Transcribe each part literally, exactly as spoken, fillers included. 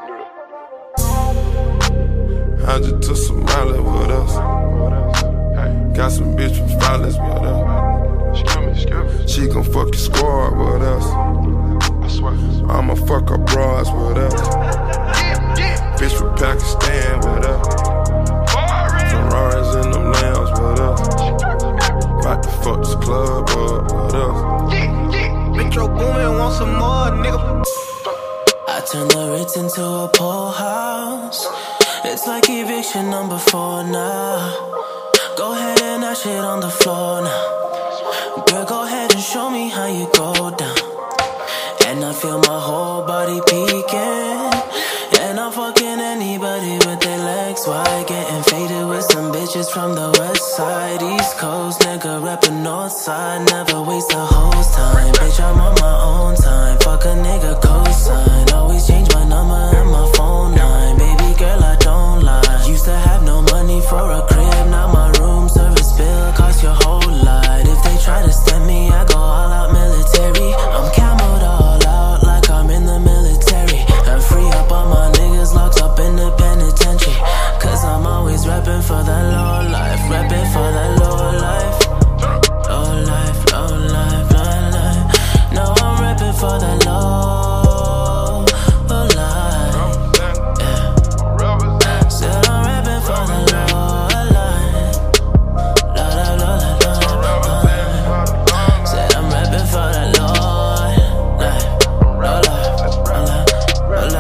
I just took some Molly with us. Got some bitch from Flawless with us. She gon' fuck your squad with us. I'ma fuck her bras with us. Bitch from Pakistan with us. Ferraris in them lambs with us. About to fuck this club up with us. Metro Boomin, want some more, nigga. I turn the Ritz into a pool house. It's like eviction number four now. Go ahead and dash it on the floor now. Girl, go ahead and show me how you go down. And I feel my whole body peeking. And I'm fucking anybody with their legs wide. Getting faded with some bitches from the west side. East Coast, nigga reppin' north side. Never waste a hoe's time. Bitch, I'm on my own time. Fuck a nigga cosign. Always change my number and my phone line. Baby girl, I don't lie. Used to have no money for a crib. Now my room service bill cost your whole lot. If they try to stem me, I go all out military. I'm camoed all out like I'm in the military. I'm free up all my niggas locked up in the penitentiary. Cause I'm always reppin' for that low life. Reppin' for that low life. Low life, low life, low life. No, I'm reppin' for that low, low life. Yeah. Said I'm reppin' for that low life. Low life, low life, low life. Said I'm reppin' for that low life. Low life, low life, low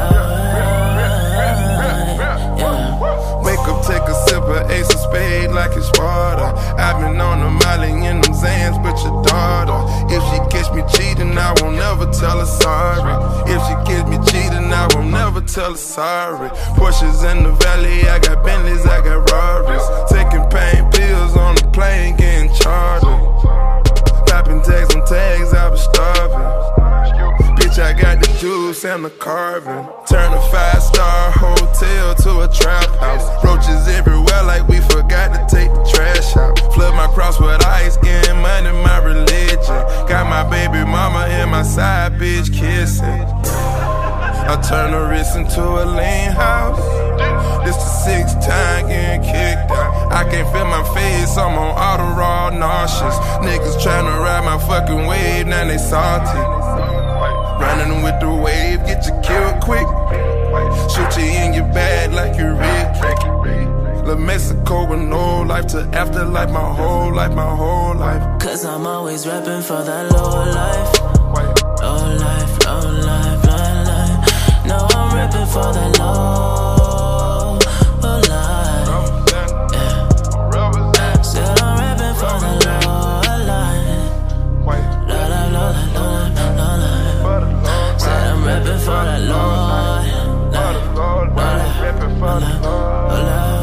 life. Yeah. Wake up, take a sip of Ace of Spades like it's Sparta. I've been on the Molly in them Zans with your daughter. If she catch me cheating, I won't never tell her sorry. If she catch me cheating, I won't never tell her sorry. Porsches in the valley, I got Bentleys, I got Rarries. Taking pain pills on the plane, getting chartered. Popping tags on tags, I was starving. Bitch, I got the juice and the carving. Turn a five-star hotel to a trap house. Roaches everywhere like we forgot to take the trash out. Flood my cross with ice, getting money, my religion. Got my baby mama and my side bitch kissing. I turn a wrist into a lean house. This the sixth time getting kicked out. I can't feel my face, I'm on auto raw nauseous. Niggas tryna ride my fucking wave, now they salty. Running with the wave, get you killed quick. Shoot you in your bag like you Rick. La Mexico with no life to afterlife, my whole life, my whole life. Cause I'm always reppin' for that low life. Low life, low life, low life. No, I'm reppin' for that low, low life. Yeah. Said I'm reppin' for that low life. Low life, low life, low life, low life. Said I'm reppin' for that low life. Low life, low life, low life.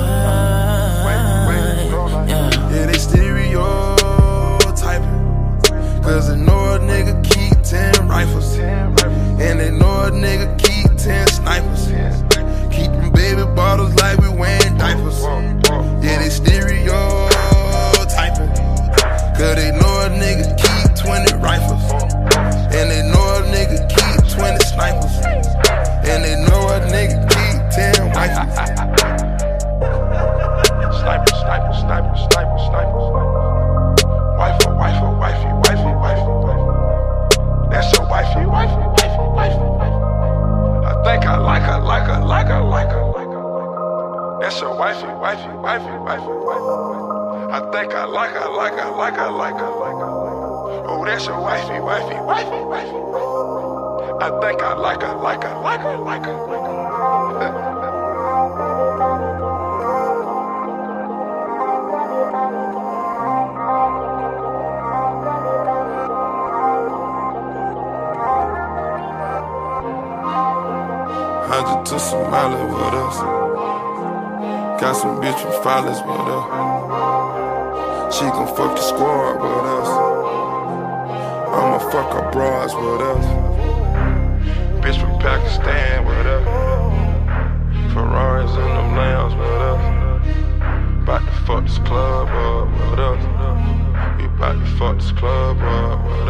Yeah, they stereotyping. Cause they know a nigga keep ten rifles. And they know a nigga keep ten snipers. Keeping baby bottles like we wearing diapers. Yeah, they stereotyping. Cause they know a nigga keep twenty rifles. And they know a nigga keep twenty snipers. And they know a nigga keep ten rifles. Sniper, sniper, sniper, sniper, sniper. Wifey, wifey, wifey, wifey, wifey. That's your wifey, wifey, wifey, wifey. I think I like her, like her, like her, like her, like her. That's your wifey, wifey, wifey, wifey, wifey. I think I like her, like her, like her, like her, like her. Oh, that's your wifey, wifey, wifey, wifey. I think I like her, like her, like her, like her, like her. I just took some Molly with us. Got some bitch from Flawless with us. She gon' fuck the squad with us. I'ma fuck her bras with us. Bitch from Pakistan with us. Ferraris in them lambs with us. About to fuck this club up with us. We about to fuck this club up with us.